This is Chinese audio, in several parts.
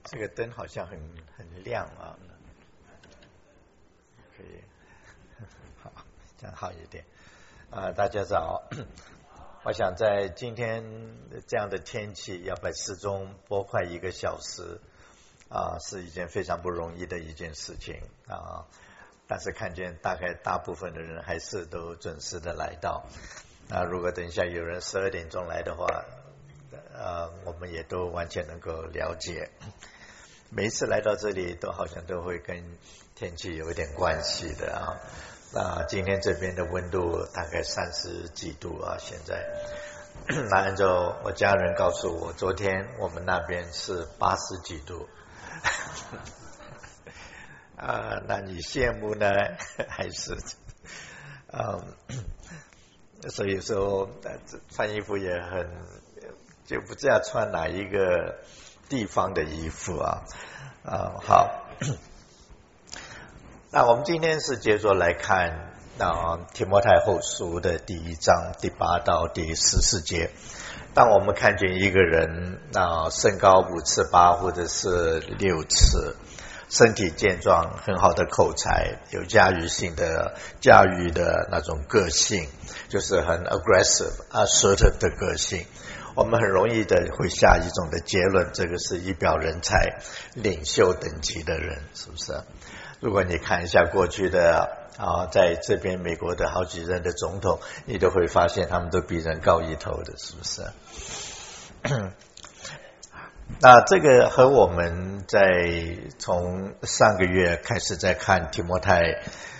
这个灯好像很亮啊，可以，好，这样好一点。大家早。我想在今天这样的天气，要把时钟拨快1个小时是一件非常不容易的一件事情啊。但是看见大概大部分的人还是都准时的来到。如果等一下有人12点钟来的话，我们也都完全能够了解。每一次来到这里，都好像都会跟天气有一点关系的啊。今天这边的温度大概30几度啊，现在。那按照我家人告诉我，昨天我们那边是80几度。那你羡慕呢？还是？所以说穿衣服也很，就不知道穿哪一个地方的衣服啊。好。那我们今天是接着来看提摩太后书的第1章第8到第14节。当我们看见一个人身高5尺8或者是6尺，身体健壮，很好的口才，有驾驭的那种个性，就是很 assertive 的个性，我们很容易的会下一种的结论，这个是一表人才，领袖等级的人，是不是？如果你看一下过去的在这边美国的好几任的总统，你都会发现他们都比人高一头的，是不是？那这个和我们从上个月开始在看提摩太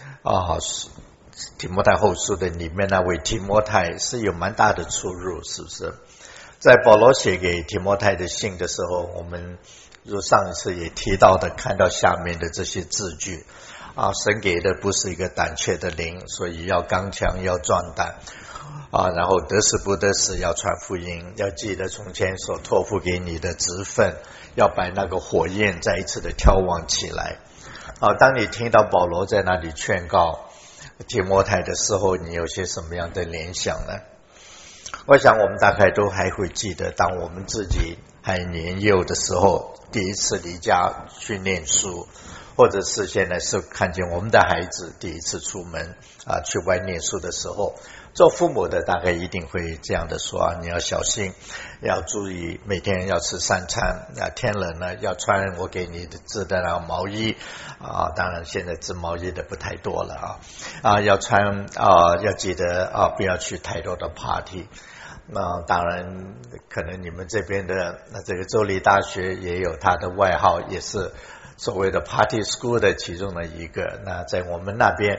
后书的里面那位提摩太是有蛮大的出入，是不是？在保罗写给提摩太的信的时候，我们如上一次也提到的，看到下面的这些字句神给的不是一个胆怯的灵，所以要刚强，要壮胆然后得死不得死，要传福音，要记得从前所托付给你的职分，要把那个火焰再一次的挑旺起来当你听到保罗在那里劝告提摩太的时候，你有些什么样的联想呢？我想我们大概都还会记得，当我们自己还年幼的时候，第一次离家去念书，或者是现在是看见我们的孩子第一次出门去外念书的时候，做父母的大概一定会这样的说你要小心，要注意，每天要吃3餐天冷呢要穿我给你的织的那毛衣当然现在织毛衣的不太多了要穿要记得不要去太多的 party。那当然可能你们这边的这个州立大学也有它的外号，也是所谓的 party school 的其中的一个。那在我们那边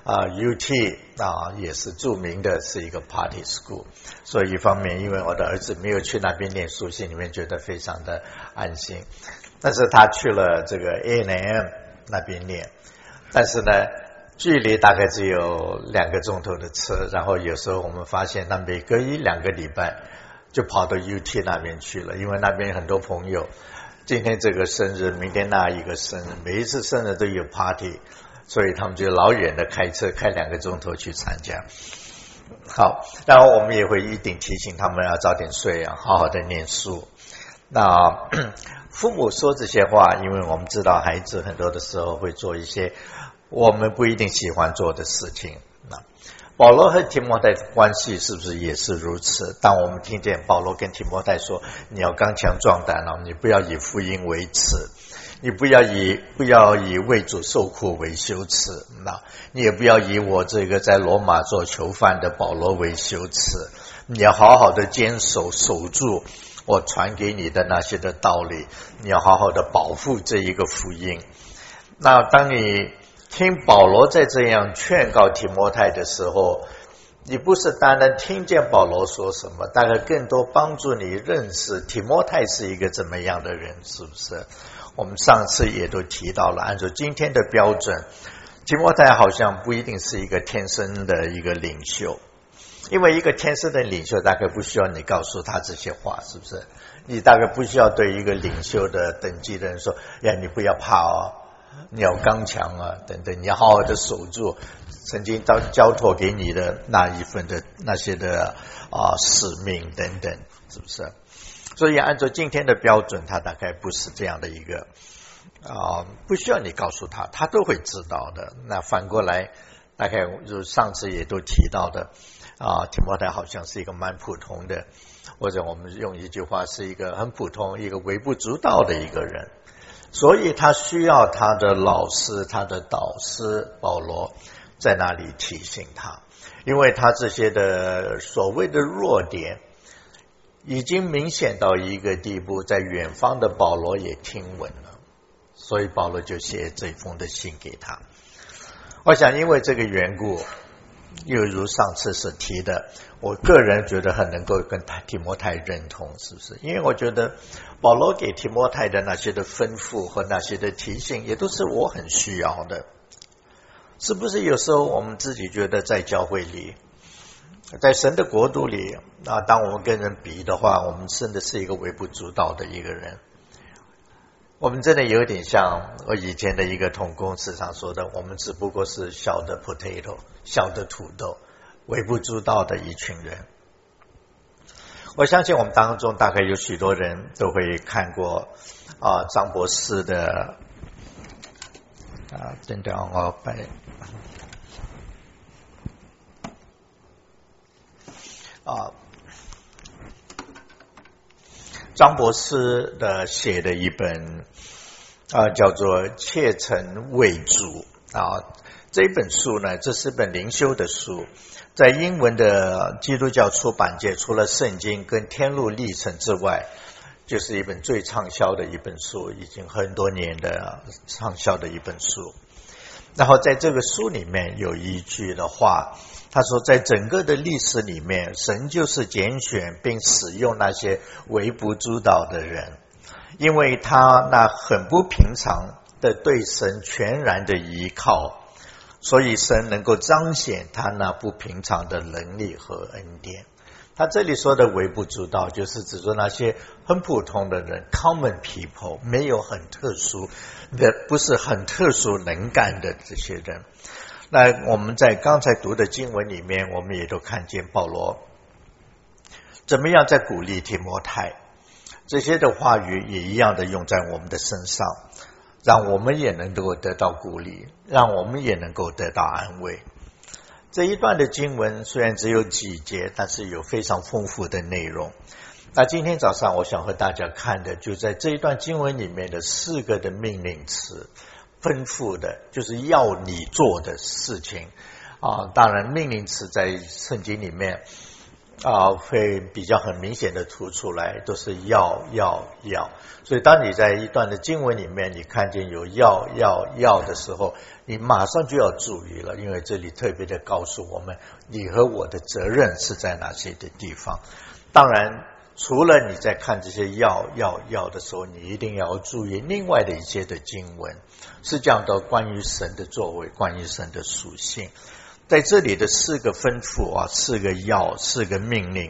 UT 也是著名的是一个 party school， 所以一方面因为我的儿子没有去那边念书，心里面觉得非常的安心，但是他去了这个 A&M 那边念，但是呢距离大概只有2个钟头的车，然后有时候我们发现他每隔1-2个礼拜就跑到 UT 那边去了，因为那边很多朋友今天这个生日，明天那一个生日，每一次生日都有 party， 所以他们就老远的开车开2个钟头去参加。好，然后我们也会一定提醒他们要早点睡好好的念书。那父母说这些话，因为我们知道孩子很多的时候会做一些我们不一定喜欢做的事情。保罗和提摩太的关系是不是也是如此？当我们听见保罗跟提摩太说你要刚强壮胆你不要以福音为耻，你不要以为主受苦为羞耻，你也不要以我这个在罗马做囚犯的保罗为羞耻，你要好好的守住我传给你的那些的道理，你要好好的保护这一个福音。那当你听保罗在这样劝告提摩太的时候，你不是单单听见保罗说什么，大概更多帮助你认识提摩太是一个怎么样的人，是不是？我们上次也都提到了，按照今天的标准，提摩太好像不一定是一个天生的一个领袖，因为一个天生的领袖大概不需要你告诉他这些话，是不是？你大概不需要对一个领袖的等级的人说你不要怕你要刚强等等，你要好好的守住曾经交托给你的那一份的那些的使命等等，是不是？ 所以按照今天的标准，他大概不是这样的一个不需要你告诉他，他都会知道的。那反过来，大概就上次也都提到的提摩太好像是一个蛮普通的，或者我们用一句话是一个很普通、一个微不足道的一个人，所以他需要他的老师、他的导师保罗在那里提醒他，因为他这些的所谓的弱点已经明显到一个地步，在远方的保罗也听闻了，所以保罗就写这封的信给他。我想因为这个缘故，又如上次所提的，我个人觉得很能够跟提摩太认同，是不是？因为我觉得保罗给提摩太的那些的吩咐和那些的提醒，也都是我很需要的。是不是有时候我们自己觉得在教会里，在神的国度里当我们跟人比的话，我们真的是一个微不足道的一个人。我们真的有点像我以前的一个同工时常说的，我们只不过是小的 potato， 小的土豆，微不足道的一群人。我相信我们当中大概有许多人都会看过张博士的等等我摆张博士的写的一本叫做《切诚为主》这一本书呢，这是本灵修的书，在英文的基督教出版界，除了圣经跟天路历程之外，就是一本最畅销的一本书，已经很多年的畅销的一本书。然后在这个书里面有一句的话，他说在整个的历史里面，神就是拣选并使用那些微不足道的人，因为他那很不平常的对神全然的依靠，所以神能够彰显他那不平常的能力和恩典。他这里说的微不足道，就是指出那些很普通的人 common people， 没有很特殊的，不是很特殊能干的这些人。那我们在刚才读的经文里面，我们也都看见保罗怎么样在鼓励提摩太，这些的话语也一样的用在我们的身上，让我们也能够得到鼓励，让我们也能够得到安慰。这一段的经文虽然只有几节，但是有非常丰富的内容。那今天早上我想和大家看的，就在这一段经文里面的4个的命令词，吩咐的就是要你做的事情当然命令词在圣经里面会比较很明显的突出来，都是要。所以当你在一段的经文里面你看见有要的时候，你马上就要注意了，因为这里特别的告诉我们你和我的责任是在哪些的地方。当然除了你在看这些要的时候，你一定要注意另外的一些的经文，是讲到关于神的作为，关于神的属性。在这里的4个吩咐4个要，4个命令，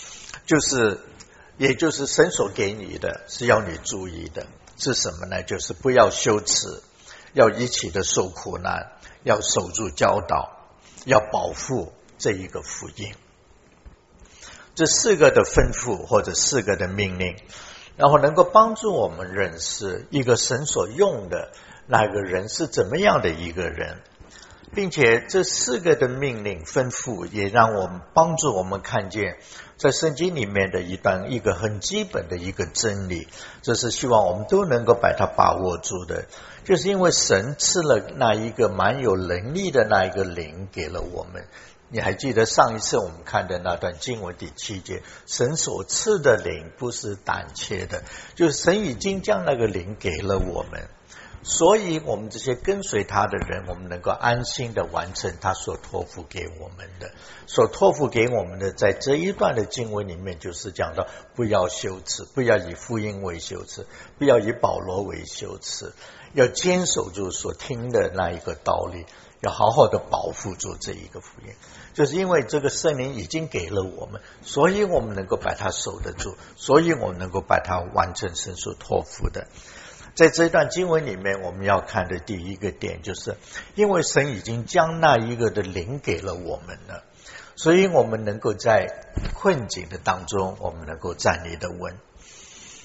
也就是神所给你的，是要你注意的是什么呢？就是不要羞耻，要一起的受苦难，要守住教导，要保护这一个福音。这4个的吩咐或者4个的命令，然后能够帮助我们认识一个神所用的那个人是怎么样的一个人，并且这4个的命令吩咐也让我们帮助我们看见在圣经里面的一个很基本的一个真理，这是希望我们都能够把它把握住的，就是因为神赐了那一个蛮有能力的那一个灵给了我们。你还记得上一次我们看的那段经文第7节，神所赐的灵不是胆怯的，就是神已经将那个灵给了我们，所以我们这些跟随他的人，我们能够安心的完成他所托付给我们的。所托付给我们的，在这一段的经文里面就是讲到不要羞耻，不要以福音为羞耻，不要以保罗为羞耻，要坚守住所听的那一个道理，要好好的保护住这一个福音。就是因为这个圣灵已经给了我们，所以我们能够把它守得住，所以我们能够把它完成神所托付的。在这段经文里面，我们要看的第一个点，就是因为神已经将那一个的灵给了我们了，所以我们能够在困境的当中，我们能够站立得稳。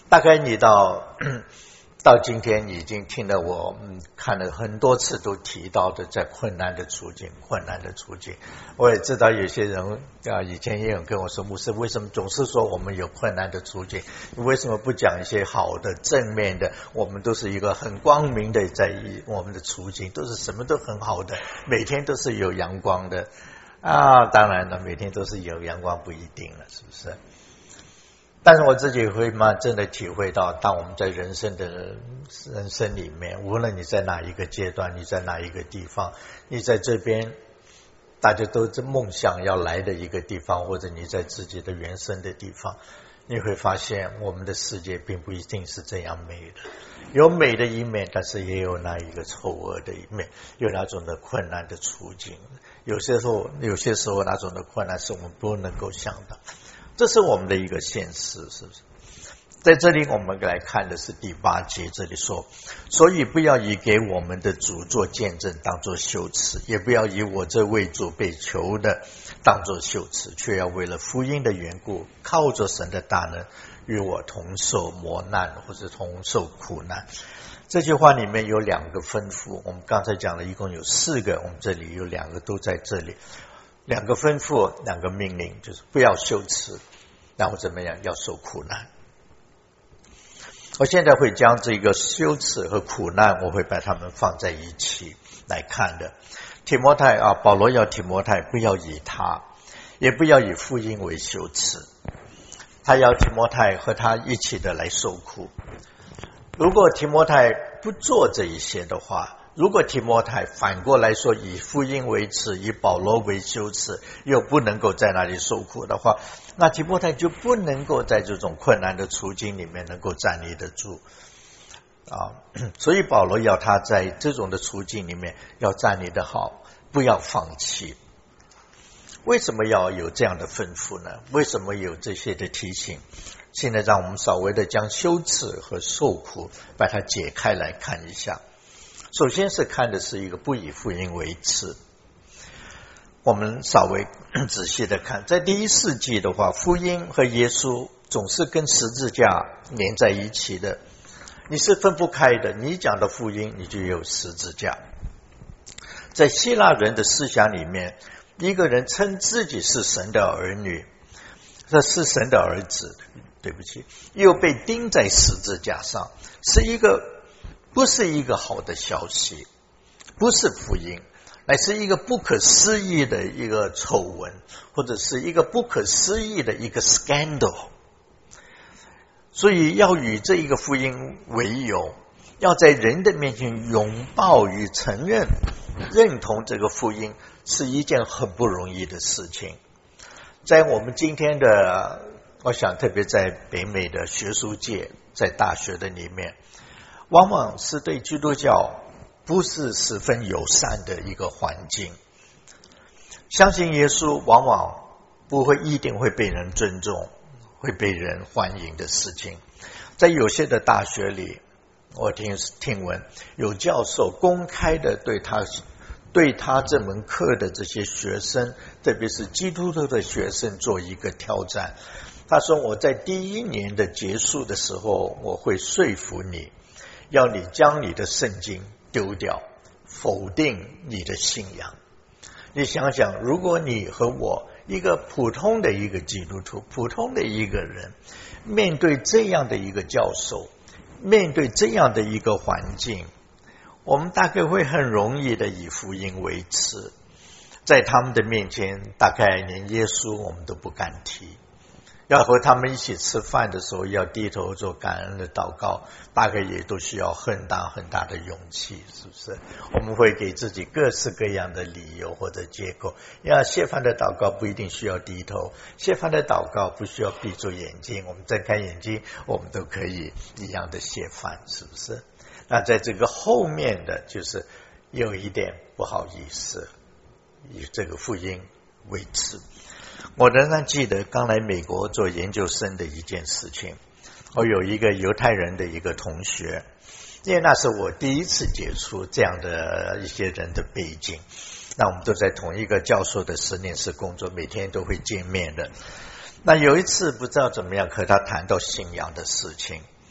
大概你到今天你已经听了我看了很多次都提到的在困难的处境。我也知道有些人以前也有跟我说，牧师为什么总是说我们有困难的处境，为什么不讲一些好的正面的？我们都是一个很光明的，在我们的处境都是什么都很好的，每天都是有阳光的当然了，每天都是有阳光不一定了，是不是？但是我自己会真的体会到，当我们在人生里面，无论你在哪一个阶段，你在哪一个地方，你在这边大家都在梦想要来的一个地方，或者你在自己的原生的地方，你会发现我们的世界并不一定是这样美的，有美的一面，但是也有那一个丑恶的一面，有那种的困难的处境，有些时候那种的困难是我们不能够想到，这是我们的一个现实，是不是？在这里我们来看的是第8节，这里说，所以不要以给我们的主做见证当作羞耻，也不要以我这为主被囚的当作羞耻，却要为了福音的缘故，靠着神的大能与我同受磨难，或者同受苦难。这句话里面有2个吩咐，我们刚才讲了一共有4个，我们这里有2个都在这里。2个吩咐，2个命令，就是不要羞耻，然后怎么样，要受苦难。我现在会将这个羞耻和苦难，我会把它们放在一起来看的。提摩太保罗要提摩太不要以他，也不要以福音为羞耻，他要提摩太和他一起的来受苦。如果提摩太不做这一些的话，如果提摩太反过来说以福音为耻，以保罗为羞耻，又不能够在那里受苦的话，那提摩太就不能够在这种困难的处境里面能够站立得住所以保罗要他在这种的处境里面要站立得好，不要放弃。为什么要有这样的吩咐呢？为什么有这些的提醒？现在让我们稍微的将羞耻和受苦把它解开来看一下。首先是看的是一个不以福音为耻，我们稍微仔细的看，在第1世纪的话，福音和耶稣总是跟十字架连在一起的，你是分不开的，你讲的福音你就有十字架。在希腊人的思想里面，一个人称自己是神的儿女，这是神的儿子，对不起，又被钉在十字架上，不是一个好的消息，不是福音，乃是一个不可思议的一个丑闻，或者是一个不可思议的一个 scandal。 所以要与这一个福音为友，要在人的面前拥抱与承认同这个福音，是一件很不容易的事情。在我们今天的，我想特别在北美的学术界，在大学的里面，往往是对基督教不是十分友善的一个环境。相信耶稣往往一定会被人尊重，会被人欢迎的事情。在有些的大学里，我听闻有教授公开的对他这门课的这些学生，特别是基督徒的学生做一个挑战。他说，我在第1年的结束的时候，我会说服你，要你将你的圣经丢掉，否定你的信仰。你想想，如果你和我一个普通的一个基督徒，普通的一个人，面对这样的一个教授，面对这样的一个环境，我们大概会很容易的以福音为耻，在他们的面前大概连耶稣我们都不敢提，要和他们一起吃饭的时候要低头做感恩的祷告，大概也都需要很大很大的勇气，是不是？我们会给自己各式各样的理由或者借口。要谢饭的祷告不一定需要低头，谢饭的祷告不需要闭住眼睛，我们睁开眼睛我们都可以一样的谢饭，是不是？那在这个后面的就是有一点不好意思，以这个福音为耻。我仍然记得刚来美国做研究生的一件事情，我有一个犹太人的一个同学，因为那是我第一次接触这样的一些人的背景，那我们都在同一个教授的实验室工作，每天都会见面的。那有一次不知道怎么样和他谈到信仰的事情，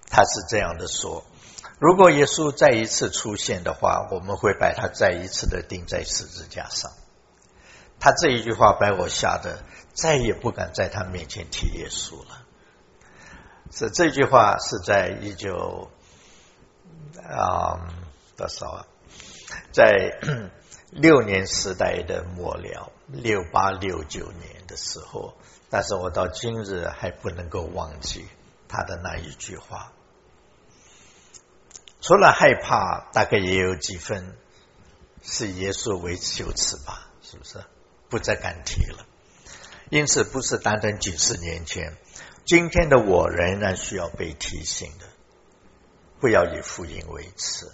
他是这样的说，如果耶稣再一次出现的话，我们会把他再一次的钉在十字架上。他这一句话把我吓得再也不敢在他面前提耶稣了。是这句话是在在6年时代的末了，68、69年的时候，但是我到今日还不能够忘记他的那一句话。除了害怕，大概也有几分是耶稣为羞耻吧，是不是？不再敢提了。因此不是单单几十年前，今天的我仍然需要被提醒的，不要以福音为耻。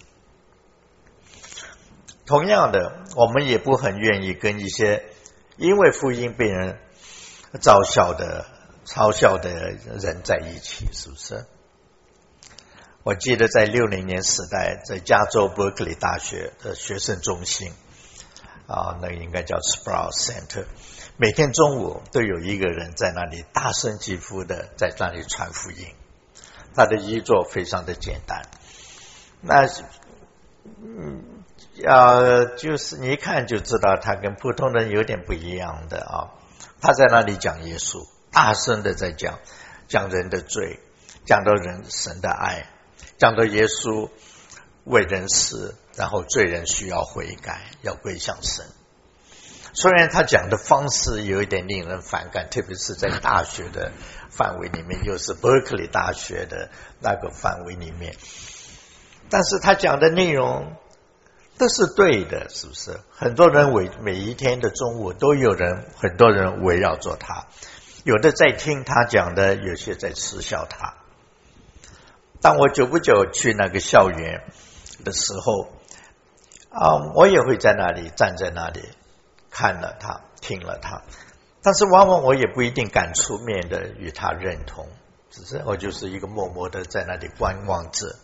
同样的，我们也不很愿意跟一些因为福音被人嘲笑的人在一起，是不是？我记得在60年时代，在加州伯克利大学的学生中心那个应该叫 Sproul Center， 每天中午都有一个人在那里大声疾呼的在那里传福音。他的衣着非常的简单，那就是你一看就知道他跟普通人有点不一样的啊。他在那里讲耶稣，大声的在讲人的罪，讲到神的爱，讲到耶稣为人死，然后罪人需要悔改，要归向神。虽然他讲的方式有一点令人反感，特别是在大学的范围里面，又是伯克利大学的那个范围里面，但是他讲的内容都是对的，是不是？很多人每一天的中午都有很多人围绕着他，有的在听他讲的，有些在耻笑他。当我久不久去那个校园的时候我也会在那里站在那里看了他，听了他，但是往往我也不一定敢出面的与他认同，只是我就是一个默默的在那里观望着。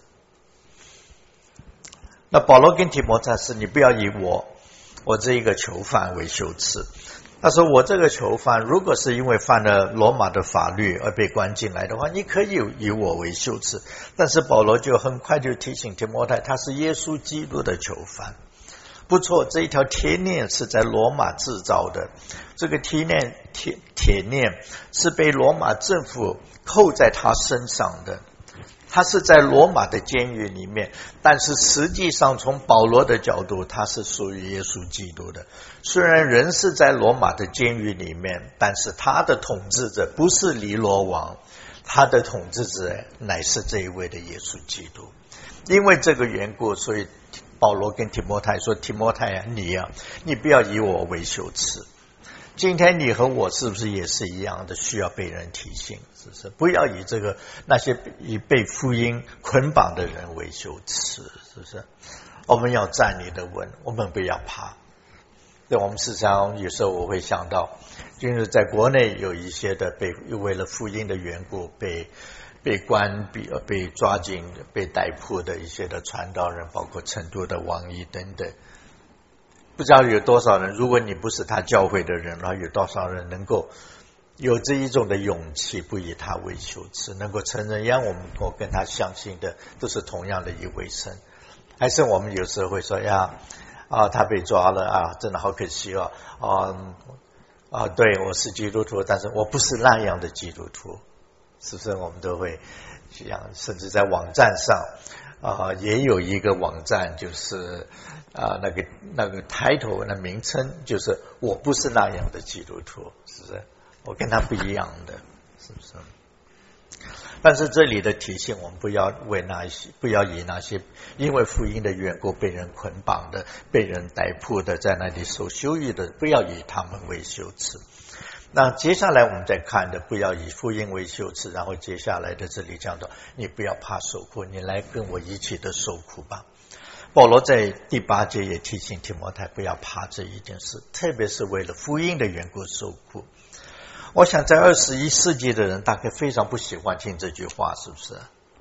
那保罗跟提摩太是，你不要以我这一个囚犯为羞耻。他说我这个囚犯如果是因为犯了罗马的法律而被关进来的话，你可以以我为羞耻。但是保罗就很快就提醒提摩太，他是耶稣基督的囚犯。不错，这一条铁链是在罗马制造的，这个铁链是被罗马政府扣在他身上的，他是在罗马的监狱里面，但是实际上从保罗的角度，他是属于耶稣基督的。虽然人是在罗马的监狱里面，但是他的统治者不是尼罗王，他的统治者乃是这一位的耶稣基督。因为这个缘故，所以保罗跟提摩太说，提摩太你不要以我为羞耻。今天你和我是不是也是一样的，需要被人提醒，是不是？不要以那些以被福音捆绑的人为羞耻，是不是？我们要站立的稳，我们不要怕。对，我们时常有时候我会想到，就是在国内有一些的为了福音的缘故被关闭被抓进被逮捕的一些的传道人，包括成都的王毅等等。不知道有多少人，如果你不是他教会的人，有多少人能够有这一种的勇气，不以他为羞耻，能够承认让我们跟他相信的都是同样的一位神。还是我们有时候会说他被抓了真的好可惜对，我是基督徒，但是我不是那样的基督徒，是不是？我们都会这样，甚至在网站上也有一个网站，就是那个title 那名称就是我不是那样的基督徒，是不是？我跟他不一样的，是不是？但是这里的提醒，我们不要以那些因为福音的缘故被人捆绑的、被人逮捕的，在那里受羞辱的，不要以他们为羞耻。那接下来我们再看的，不要以福音为羞耻，然后接下来的这里讲到，你不要怕受苦，你来跟我一起的受苦吧。保罗在第8节也提醒提摩太不要怕这一件事，特别是为了福音的缘故受苦。我想在21世纪的人大概非常不喜欢听这句话，是不是？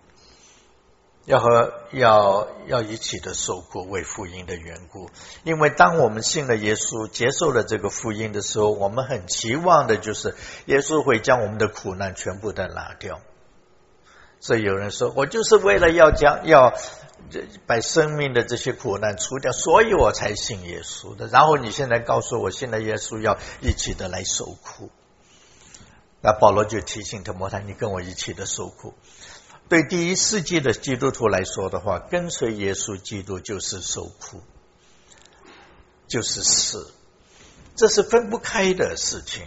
要一起的受苦，为福音的缘故。因为当我们信了耶稣，接受了这个福音的时候，我们很期望的就是耶稣会将我们的苦难全部的拿掉。 所以有人说，我就是为了要把生命的这些苦难除掉，所以我才信耶稣的。然后你现在告诉我，信了耶稣要一起的来受苦。那保罗就提醒提摩太，你跟我一起的受苦。对第一世纪的基督徒来说的话，跟随耶稣基督就是受苦，就是死，这是分不开的事情。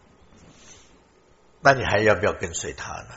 那你还要不要跟随他呢？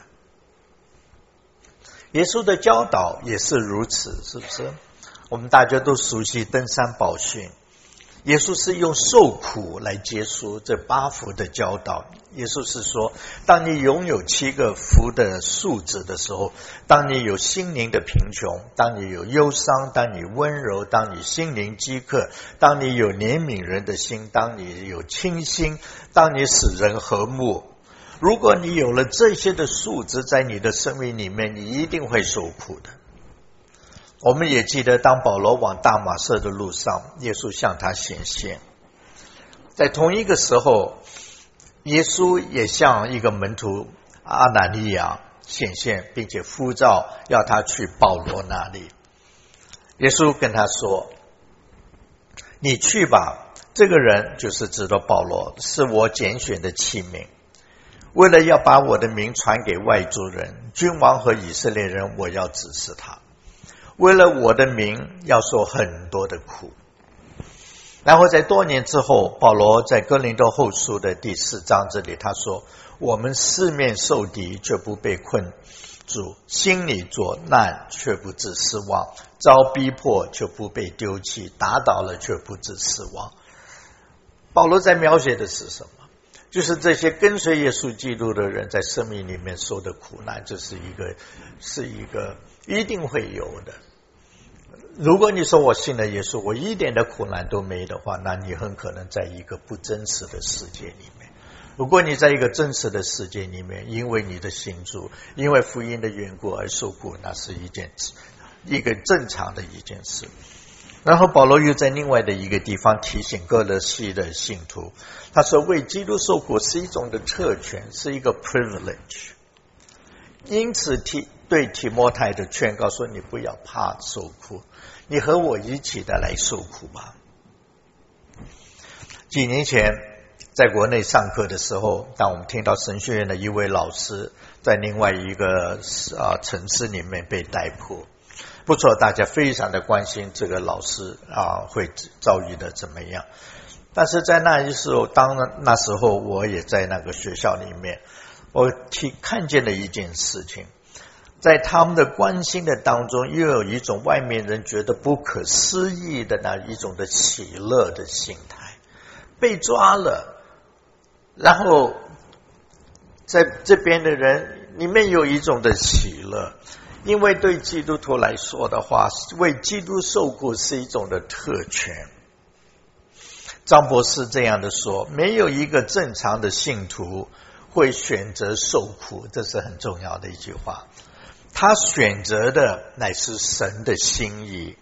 耶稣的教导也是如此，是不是？我们大家都熟悉登山宝训，耶稣是用受苦来结束这8福的教导。耶稣是说，当你拥有7个福的素质的时候，当你有心灵的贫穷，当你有忧伤，当你温柔，当你心灵饥渴，当你有怜悯人的心，当你有清心，当你使人和睦，如果你有了这些的素质在你的生命里面，你一定会受苦的。我们也记得，当保罗往大马色的路上，耶稣向他显现。在同一个时候，耶稣也向一个门徒阿拿尼亚显现，并且呼召要他去保罗那里。耶稣跟他说，你去吧，这个人就是指的保罗，是我拣选的器皿，为了要把我的名传给外族人、君王和以色列人，我要指示他，为了我的名要受很多的苦。然后在多年之后，保罗在哥林多后书的第4章这里他说，我们四面受敌却不被困住，心里作难却不致失望，遭逼迫却不被丢弃，打倒了却不致失望。保罗在描写的是什么？就是这些跟随耶稣基督的人在生命里面受的苦难，这是一个一定会有的。如果你说我信了耶稣，我一点的苦难都没的话，那你很可能在一个不真实的世界里面。如果你在一个真实的世界里面，因为你的信主，因为福音的缘故而受苦，那是一个正常的一件事。然后保罗又在另外的一个地方提醒哥罗西的信徒，他说为基督受苦是一种的特权，是一个 privilege。 因此对提摩太的劝告说，你不要怕受苦，你和我一起的来受苦吧。几年前在国内上课的时候，当我们听到神学院的一位老师在另外一个城市里面被逮捕，不错，大家非常的关心这个老师会遭遇的怎么样。但是在那时候我也在那个学校里面，我看见了一件事情，在他们的关心的当中，又有一种外面人觉得不可思议的那一种的喜乐的心态。被抓了，然后在这边的人里面有一种的喜乐，因为对基督徒来说的话，为基督受苦是一种的特权。张博士这样的说，没有一个正常的信徒会选择受苦，这是很重要的一句话。他选择的乃是神的心意，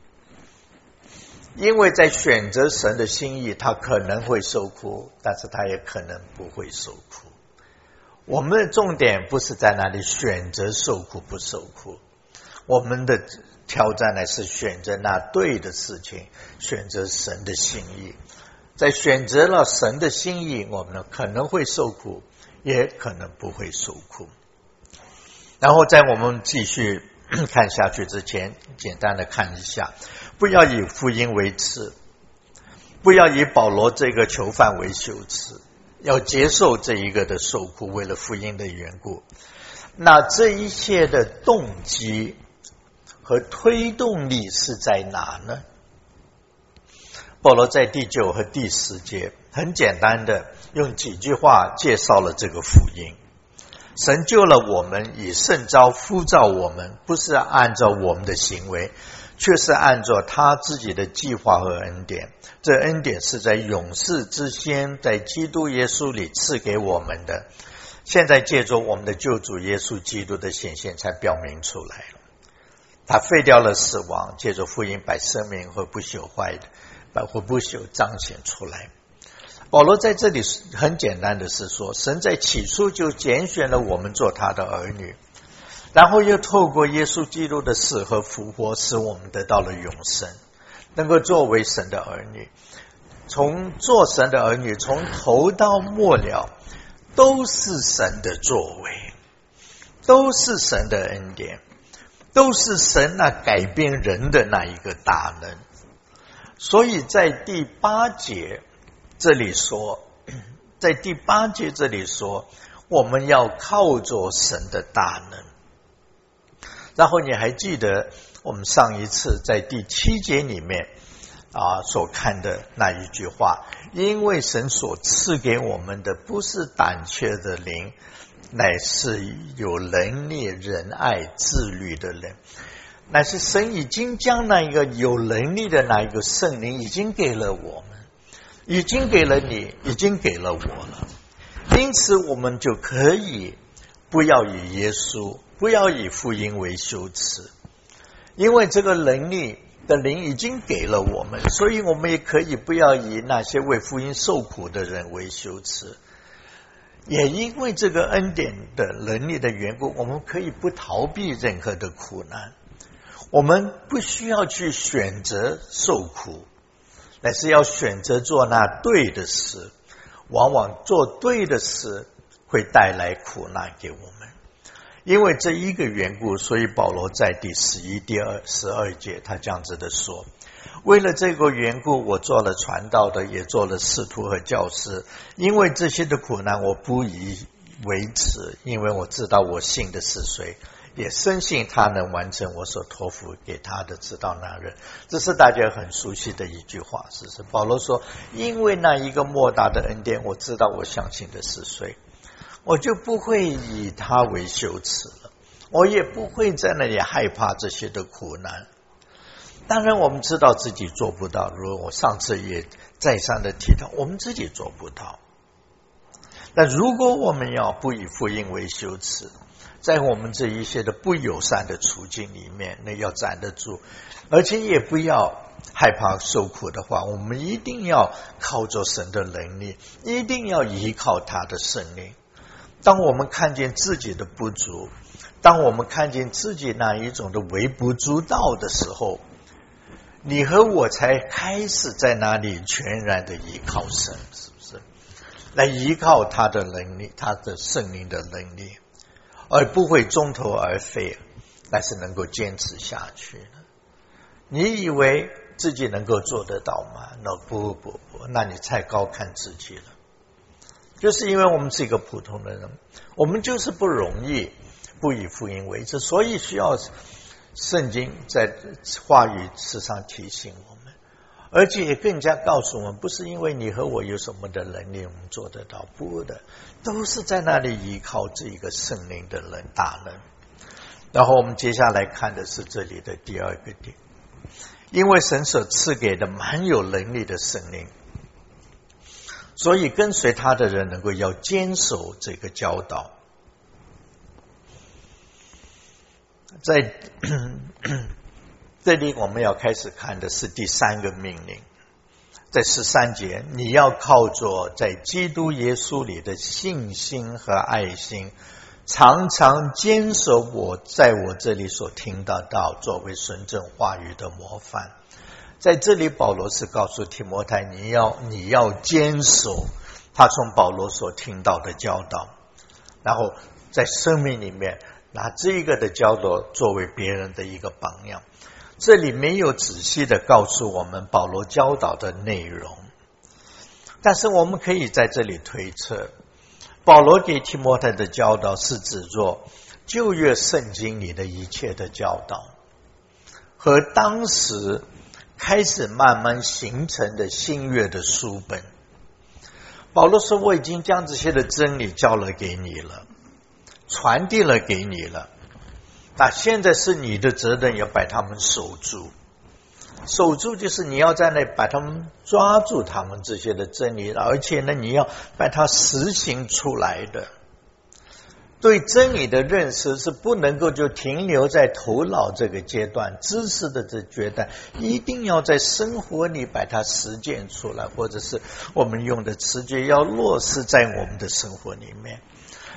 因为在选择神的心意，他可能会受苦，但是他也可能不会受苦。我们的重点不是在那里选择受苦不受苦，我们的挑战乃是选择那对的事情，选择神的心意。在选择了神的心意，我们可能会受苦，也可能不会受苦。然后在我们继续看下去之前，简单的看一下，不要以福音为耻，不要以保罗这个囚犯为羞耻，要接受这一个的受苦，为了福音的缘故。那这一切的动机和推动力是在哪呢？保罗在第9和第10节很简单的用几句话介绍了这个福音。神救了我们，以圣召呼召我们，不是按照我们的行为，却是按照他自己的计划和恩典。这恩典是在永世之先，在基督耶稣里赐给我们的，现在借着我们的救主耶稣基督的显现才表明出来了。他废掉了死亡，借着福音把生命和不朽彰显出来。保罗在这里很简单的是说，神在起初就拣选了我们做他的儿女， 然后又透过耶稣基督的死和复活，使我们得到了永生，能够作为神的儿女。从做神的儿女，从头到末了都是神的作为，都是神的恩典，都是神那改变人的那一个大能。所以在第8节这里说，我们要靠着神的大能。然后你还记得我们上一次在第7节里面所看的那一句话，因为神所赐给我们的不是胆怯的灵，乃是有能力、仁爱、自律的人。乃是神已经将那一个有能力的那一个圣灵已经给了我们，已经给了你，已经给了我了。因此我们就可以不要以耶稣，不要以福音为羞耻，因为这个能力的灵已经给了我们，所以我们也可以不要以那些为福音受苦的人为羞耻。也因为这个恩典的能力的缘故，我们可以不逃避任何的苦难，我们不需要去选择受苦，乃是要选择做那对的事。往往做对的事会带来苦难给我们。因为这一个缘故，所以保罗在第11、第12节他这样子的说，为了这个缘故，我做了传道的，也做了使徒和教师。因为这些的苦难我不以为耻，因为我知道我信的是谁，也深信他能完成我所托付给他的，直到那日。这是大家很熟悉的一句话，是不是？保罗说，因为那一个莫大的恩典，我知道我相信的是谁，我就不会以他为羞耻了，我也不会在那里害怕这些的苦难。当然我们知道自己做不到，如我上次也再三的提到，我们自己做不到。但如果我们要不以福音为羞耻，在我们这一些的不友善的处境里面，那要站得住，而且也不要害怕受苦的话，我们一定要靠着神的能力，一定要依靠他的圣灵。当我们看见自己的不足，当我们看见自己那一种的微不足道的时候，你和我才开始在那里全然的依靠神，是不是？来依靠他的能力，他的圣灵的能力，而不会中途而废，但是能够坚持下去的。你以为自己能够做得到吗？那不，那你太高看自己了。就是因为我们是一个普通的人，我们就是不容易不以福音为耻，所以需要圣经在话语时常提醒我们，而且也更加告诉我们，不是因为你和我有什么的能力我们做得到，不的，都是在那里依靠这一个圣灵的人大能。然后我们接下来看的是这里的第二个点，因为神所赐给的蛮有能力的圣灵，所以跟随他的人能够要坚守这个教导。在这里我们要开始看的是第3个命令，在13节，你要靠着在基督耶稣里的信心和爱心，常常坚守我在我这里所听到道，作为纯正话语的模范。在这里保罗是告诉提摩太，你要坚守他从保罗所听到的教导，然后在生命里面拿这个的教导作为别人的一个榜样。这里没有仔细的告诉我们保罗教导的内容，但是我们可以在这里推测，保罗给提摩太的教导是指作旧约圣经里的一切的教导，和当时开始慢慢形成的新约的书本。保罗说，我已经将这些的真理教了给你了，传递了给你了，那现在是你的责任，要把他们守住。守住就是你要在那把他们抓住他们这些的真理，而且呢你要把它实行出来的。对真理的认识是不能够就停留在头脑这个阶段，知识的这阶段，一定要在生活里把它实践出来，或者是我们用的词句要落实在我们的生活里面。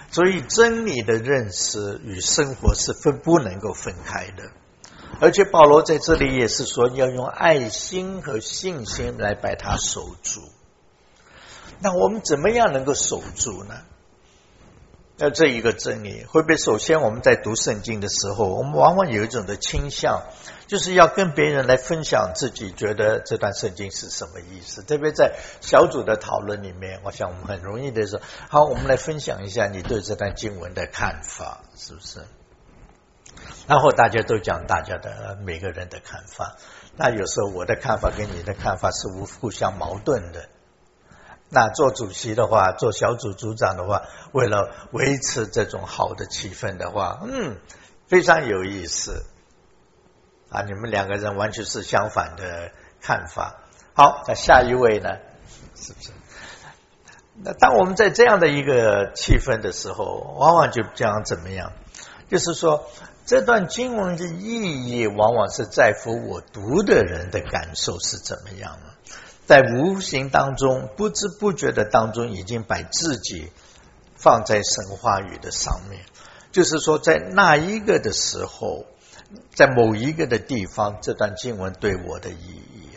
所以真理的认识与生活是不能够分开的。而且保罗在这里也是说，要用爱心和信心来把它守住。那我们怎么样能够守住呢？那这一个真理会不会首先我们在读圣经的时候，我们往往有一种的倾向，就是要跟别人来分享自己觉得这段圣经是什么意思。特别在小组的讨论里面，我想我们很容易的说，好，我们来分享一下你对这段经文的看法，是不是？然后大家都讲大家的每个人的看法，那有时候我的看法跟你的看法是互相矛盾的。那做主席的话，做小组组长的话，为了维持这种好的气氛的话，非常有意思啊！你们两个人完全是相反的看法。好，那下一位呢？是不是？那当我们在这样的一个气氛的时候，往往就讲怎么样？就是说，这段经文的意义，往往是在乎我读的人的感受是怎么样的。在无形当中，不知不觉的当中，已经把自己放在神话语的上面。就是说，在那一个的时候，在某一个的地方，这段经文对我的意义，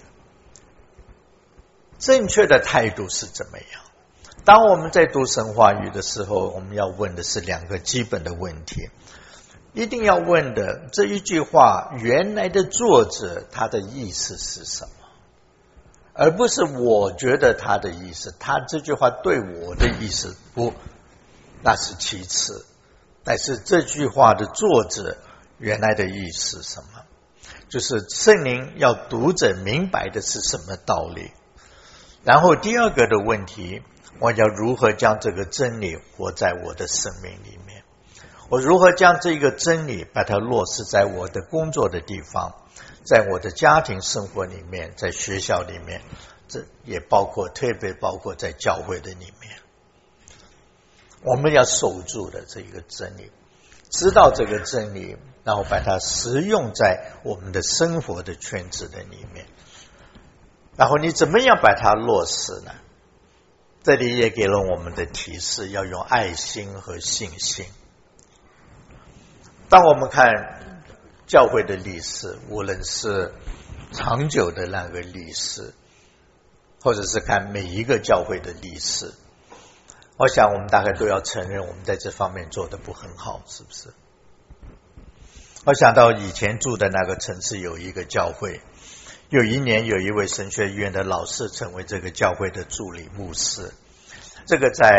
正确的态度是怎么样？当我们在读神话语的时候，我们要问的是两个基本的问题。一定要问的，这一句话原来的作者他的意思是什么？而不是我觉得他的意思，他这句话对我的意思不，那是其次。但是这句话的作者原来的意思是什么？就是圣灵要读者明白的是什么道理。然后第二个的问题，我要如何将这个真理活在我的生命里面？我如何将这个真理把它落实在我的工作的地方，在我的家庭生活里面，在学校里面，这也特别包括在教会的里面。我们要守住的这个真理，知道这个真理，然后把它实用在我们的生活的圈子的里面。然后你怎么样把它落实呢？这里也给了我们的提示，要用爱心和信心。当我们看教会的历史，无论是长久的那个历史，或者是看每一个教会的历史，我想我们大概都要承认我们在这方面做得不很好，是不是？我想到以前住的那个城市有一个教会，有一年有一位神学院的老师成为这个教会的助理牧师。这个在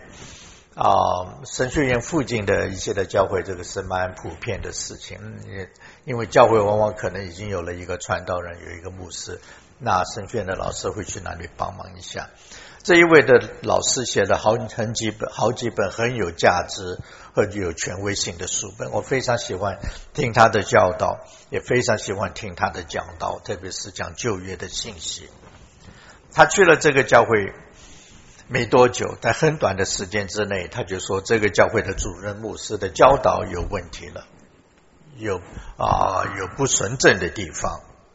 神学院附近的一些的教会，这个是蛮普遍的事情。因为教会往往可能已经有了一个传道人，有一个牧师，那神学院的老师会去那里帮忙一下。这一位的老师写了好几本很有价值和有权威性的书本，我非常喜欢听他的教导，也非常喜欢听他的讲道，特别是讲旧约的信息。他去了这个教会没多久，在很短的时间之内，他就说这个教会的主任牧师的教导有问题了，有不纯正的地方。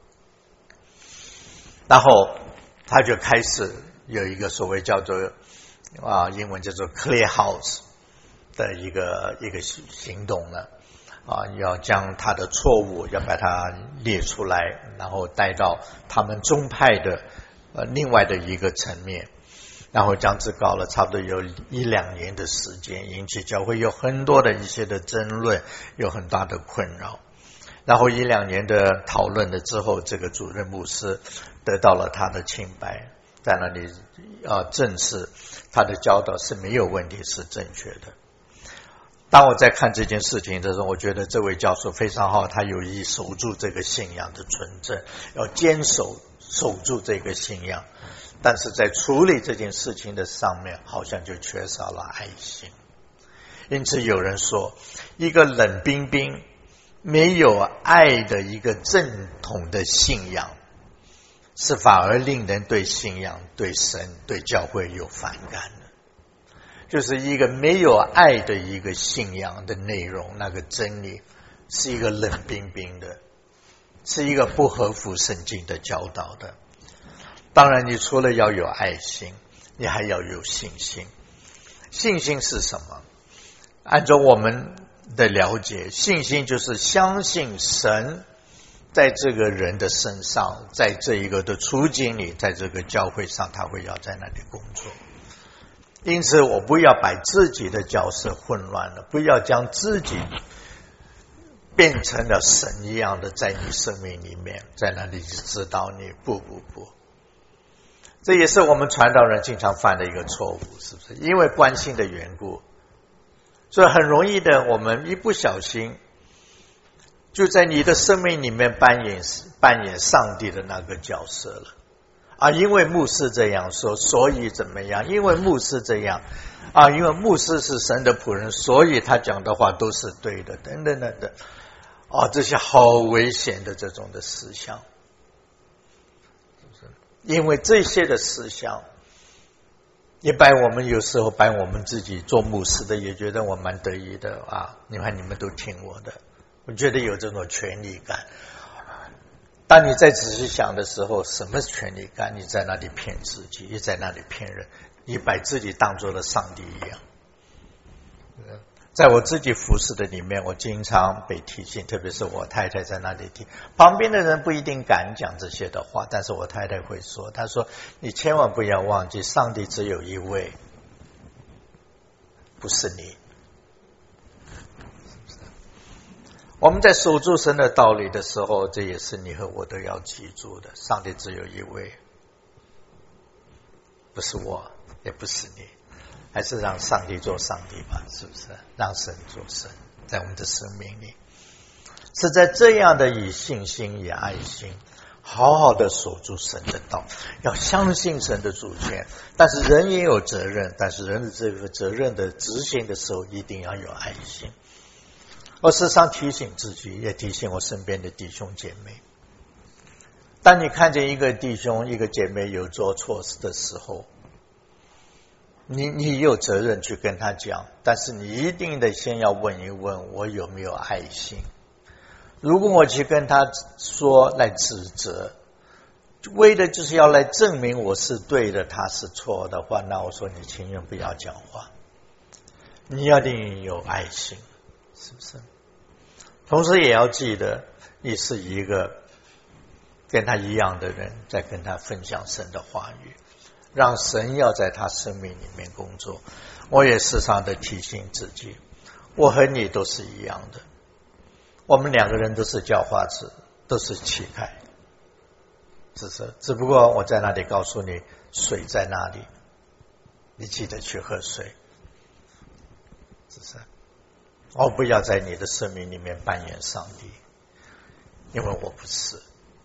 然后他就开始有一个所谓叫做英文叫做 clear house 的一个行动呢，要将他的错误要把它列出来，然后带到他们宗派的另外的一个层面。然后这样子搞了差不多有1-2年的时间，引起教会有很多的一些的争论，有很大的困扰。然后1-2年的讨论了之后，这个主任牧师得到了他的清白，在那里证实他的教导是没有问题，是正确的。当我在看这件事情的时候，我觉得这位教授非常好，他有意守住这个信仰的纯正，要坚守住这个信仰。但是在处理这件事情的上面，好像就缺少了爱心。因此有人说，一个冷冰冰没有爱的一个正统的信仰，是反而令人对信仰、对神、对教会有反感的。就是一个没有爱的一个信仰的内容，那个真理是一个冷冰冰的，是一个不合乎圣经的教导的。当然你除了要有爱心，你还要有信心。信心是什么？ 按照我们的了解，信心就是相信神在这个人的身上，在这一个的处境里，在这个教会上，他会要在那里工作。因此我不要把自己的角色混乱了，不要将自己变成了神一样的在你生命里面，在那里指导你。不，这也是我们传道人经常犯的一个错误，是不是？因为关心的缘故，所以很容易的，我们一不小心就在你的生命里面扮演上帝的那个角色了啊！因为牧师这样说，所以怎么样？因为牧师这样啊，因为牧师是神的仆人，所以他讲的话都是对的，等等等等。啊，这些好危险的这种的思想，是不是？因为这些的思想，也把我们有时候把我们自己做牧师的也觉得我蛮得意的啊！你看你们都听我的，我觉得有这种权力感。当你再仔细想的时候，什么是权力感？你在那里骗自己，也在那里骗人，你把自己当作了上帝一样。在我自己服侍的里面，我经常被提醒，特别是我太太在那里听，旁边的人不一定敢讲这些的话，但是我太太会说，她说你千万不要忘记，上帝只有一位，不是你。我们在守住神的道理的时候，这也是你和我都要记住的，上帝只有一位，不是我，也不是你，还是让上帝做上帝吧，是不是？让神做神，在我们的生命里，是在这样的以信心以爱心好好的守住神的道，要相信神的主权，但是人也有责任，但是人的这个责任的执行的时候一定要有爱心。我时常提醒自己，也提醒我身边的弟兄姐妹，当你看见一个弟兄一个姐妹有做错事的时候，你有责任去跟他讲，但是你一定得先要问一问我有没有爱心。如果我去跟他说来指责，为的就是要来证明我是对的他是错的话，那我说你情愿不要讲话，你要一定有爱心，是不是？同时也要记得你是一个跟他一样的人，在跟他分享神的话语，让神要在他生命里面工作。我也时常的提醒自己，我和你都是一样的，我们两个人都是叫花子，都是乞丐，只不过我在那里告诉你水在那里，你记得去喝水，是不是？我不要在你的生命里面扮演上帝，因为我不是。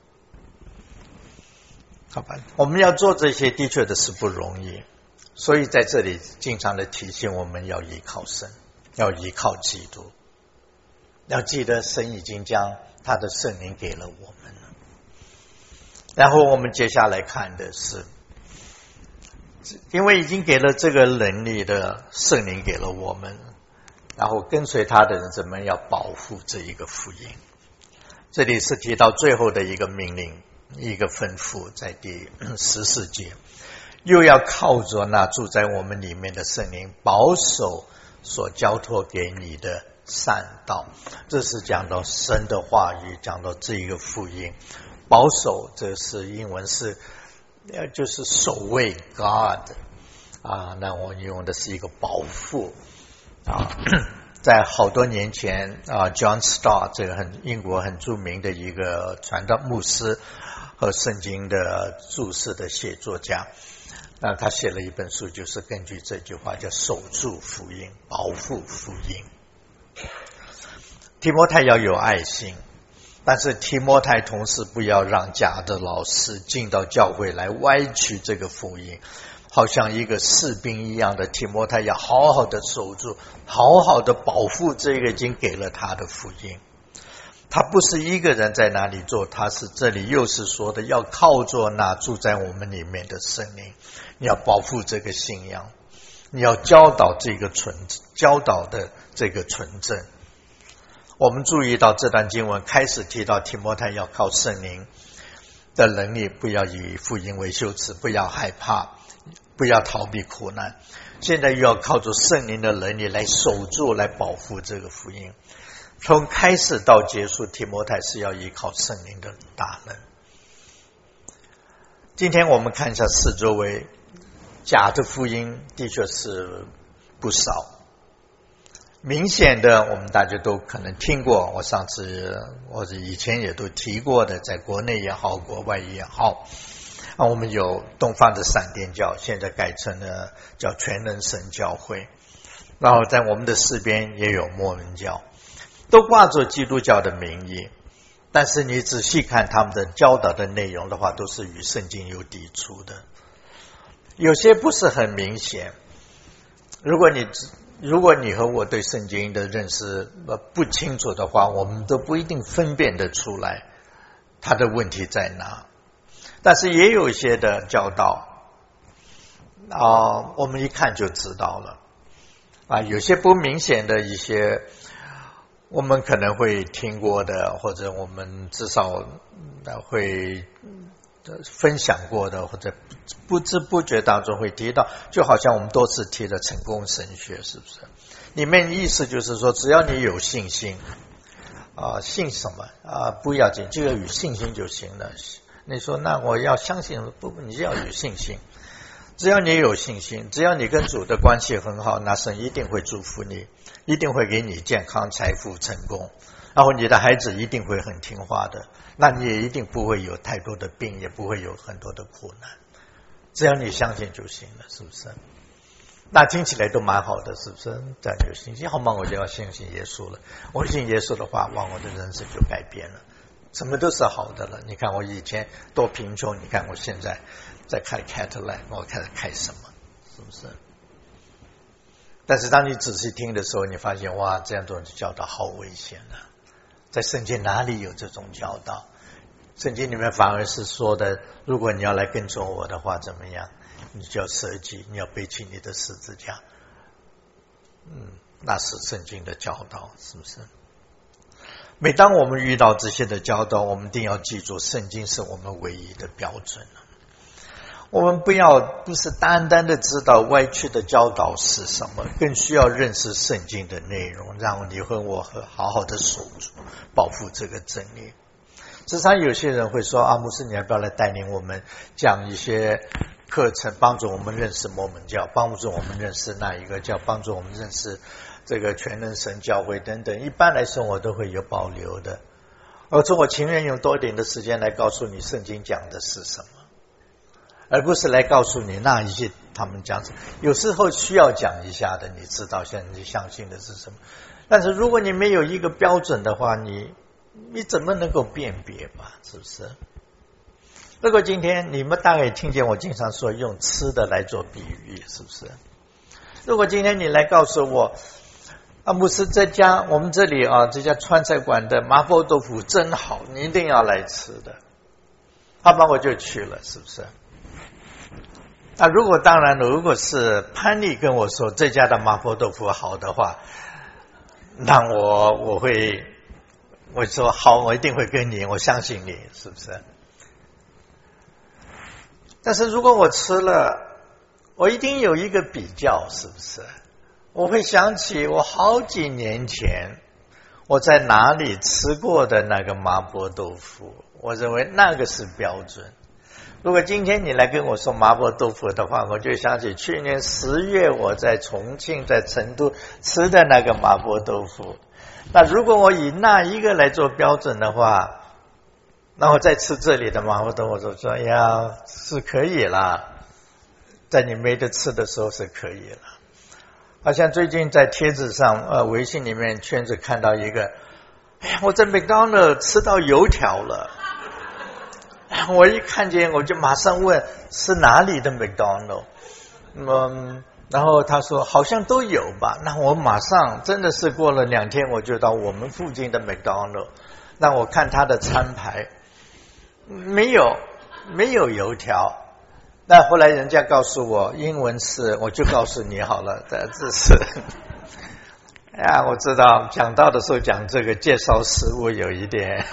好吧，我们要做这些的确的是不容易，所以在这里经常的提醒我们要依靠神，要依靠基督，要记得神已经将他的圣灵给了我们了。然后我们接下来看的是，因为已经给了这个能力的圣灵给了我们，然后跟随他的人怎么要保护这一个福音。这里是提到最后的一个命令，一个吩咐，在第14节，又要靠着那住在我们里面的圣灵，保守所交托给你的善道。这是讲到神的话语，讲到这一个福音。保守，这是英文是就是守卫 guard 啊，那我用的是一个保护啊。在好多年前啊 ，John Stott 这个英国很著名的一个传道牧师和圣经的注释的写作家，那他写了一本书，就是根据这句话叫守住福音，保护福音。提摩太要有爱心，但是提摩太同时不要让假的老师进到教会来歪曲这个福音，好像一个士兵一样的提摩太要好好的守住，好好的保护这个已经给了他的福音。他不是一个人在那里做，他是这里又是说的要靠着那住在我们里面的圣灵，你要保护这个信仰，你要教导的这个纯正。我们注意到这段经文开始提到提摩太要靠圣灵的能力，不要以福音为羞耻，不要害怕，不要逃避苦难。 现在又要靠着圣灵的能力来守住，来保护这个福音。从开始到结束，提摩太是要依靠圣灵的大能。今天我们看一下四周围，假的福音的确是不少。明显的我们大家都可能听过，我上次或者以前也都提过的，在国内也好，国外也好，我们有东方的闪电教，现在改成了叫全能神教会，然后在我们的四边也有摩门教，都挂着基督教的名义，但是你仔细看他们的教导的内容的话，都是与圣经有抵触的，有些不是很明显。如果你和我对圣经的认识不清楚的话，我们都不一定分辨得出来他的问题在哪。但是也有一些的教导我们一看就知道了有些不明显的一些我们可能会听过的，或者我们至少会分享过的，或者不知不觉当中会提到，就好像我们多次提的成功神学，是不是？里面意思就是说，只要你有信心信什么不要紧，这个有信心就行了。你说那我要相信，不，你就要有信心。只要你有信心，只要你跟主的关系很好，那神一定会祝福你，一定会给你健康、财富、成功，然后你的孩子一定会很听话的，那你也一定不会有太多的病，也不会有很多的苦难。只要你相信就行了，是不是？那听起来都蛮好的，是不是？这样有信心，好嘛，我就要相信耶稣了。我信耶稣的话，哇，我的人生就改变了，什么都是好的了。你看我以前多贫穷，你看我现在在开 Cadillac， 我开始开什么，是不是？但是当你仔细听的时候，你发现哇，这样的教导好危险啊！在圣经哪里有这种教导？圣经里面反而是说的，如果你要来跟从我的话，怎么样？你就要舍己，你要背起你的十字架。那是圣经的教导，是不是？每当我们遇到这些的教导，我们一定要记住，圣经是我们唯一的标准。我们不是单单的知道歪曲的教导是什么，更需要认识圣经的内容，让你和我好好的守住，保护这个真理。时常有些人会说牧师，你要不要来带领我们讲一些课程，帮助我们认识摩门教，帮助我们认识那一个教，帮助我们认识这个全能神教会等等。一般来说我都会有保留的，而且我情愿用多点的时间来告诉你圣经讲的是什么，而不是来告诉你那一些他们讲什么。有时候需要讲一下的，你知道现在你相信的是什么。但是如果你没有一个标准的话，你怎么能够辨别吧？是不是？如果今天你们大概也听见我经常说用吃的来做比喻，是不是？如果今天你来告诉我牧师，我们这里这家川菜馆的麻婆豆腐真好，你一定要来吃的，好吧，我就去了，是不是？当然如果是潘丽跟我说这家的麻婆豆腐好的话，那我说好，我一定会跟你，我相信你，是不是？但是如果我吃了，我一定有一个比较，是不是？我会想起我好几年前我在哪里吃过的那个麻婆豆腐，我认为那个是标准。如果今天你来跟我说麻婆豆腐的话，我就想起去年10月我在重庆在成都吃的那个麻婆豆腐。那如果我以那一个来做标准的话，那我再吃这里的麻婆豆腐，我就说呀，是可以啦，在你没得吃的时候是可以了。好像最近在帖子上微信里面圈子看到一个，我在麦当劳吃到油条了。我一看见我就马上问是哪里的麦当劳，然后他说好像都有吧。那我马上真的是过了2天，我就到我们附近的麦当劳，那我看他的餐牌没有油条。那后来人家告诉我英文是，我就告诉你好了，这是我知道讲到的时候讲这个介绍食物有一点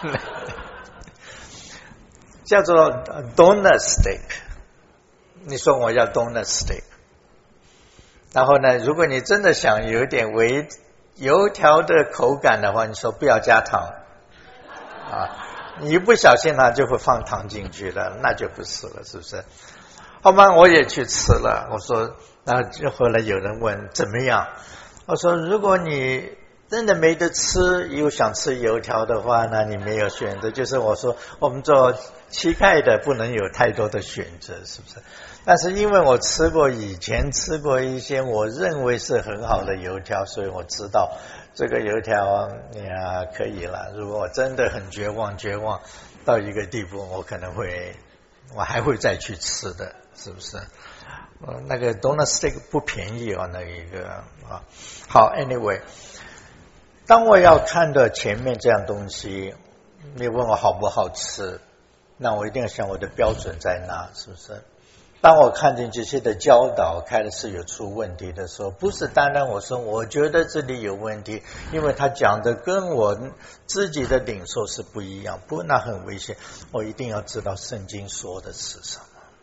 叫做 donut steak。 你说我要 donut steak， 然后呢，如果你真的想有点微油条的口感的话，你说不要加糖啊，你一不小心它就会放糖进去了，那就不是了，是不是？好吧，我也去吃了。我说，然后就后来有人问怎么样？我说，如果你真的没得吃，又想吃油条的话，那你没有选择。就是我说，我们做乞丐的不能有太多的选择，是不是？但是因为我以前吃过一些我认为是很好的油条，所以我知道这个油条呀可以了。如果我真的很绝望到一个地步，我还会再去吃的，是不是？那个 donut stick 不便宜那一个啊。好 ，anyway， 当我要看到前面这样东西，你问我好不好吃，那我一定要想我的标准在哪，是不是？当我看见这些的教导开始有出问题的时候，不是单单我说我觉得这里有问题，因为他讲的跟我自己的领受是不一样，不，那很危险。我一定要知道圣经说的是什么。